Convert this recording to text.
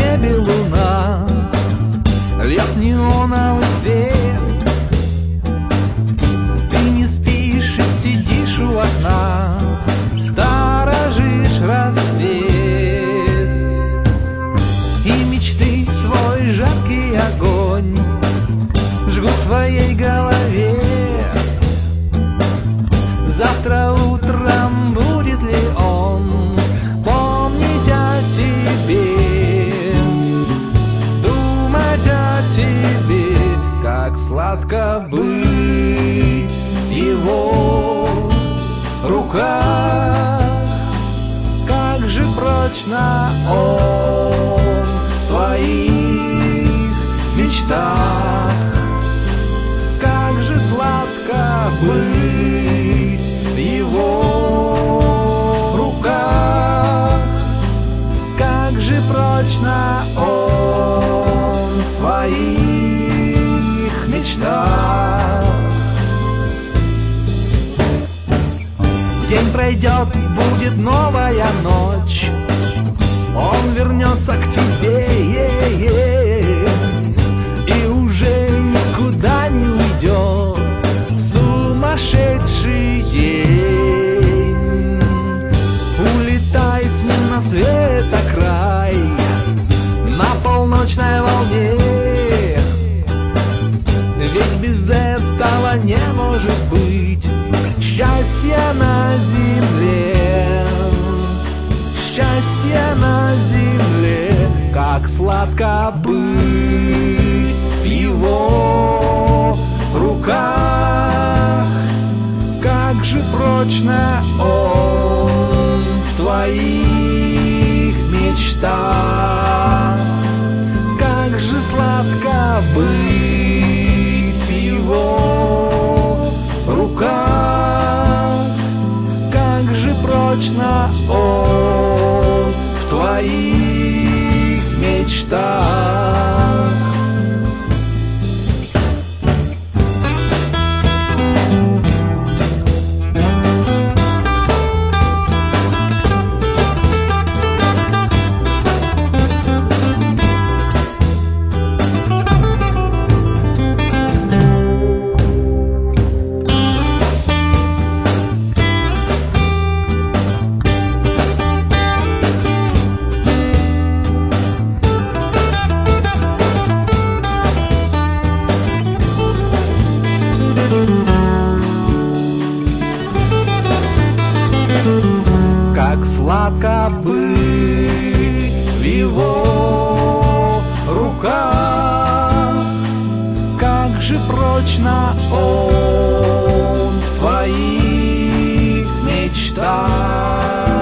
небе луна льет неоновый свет. Ты не спишь и сидишь у окна, сторожишь рассвет. И мечты свой жаркий огонь жгут в твоей голове. Завтра утром будет ли он помнить о тебе, думать о тебе, как сладко быть в его руках, как же прочно он в твоих мечтах, как же сладко быть в его руках, как же прочно он в твоих мечтах. День пройдет, будет новая ночь, он вернется к тебе, и уже никуда не уйдет в сумасшедший день. Улетай с ним на светокрай, на полночной волне, ведь без этого не может быть счастья на земле. Счастье на земле, как сладко быть в его руках, как же прочно он в твоих мечтах, как же сладко быть в его руках, как же прочно он в твоих мечтах. Как сладко быть в его руках, как же прочно он в твоих мечтах.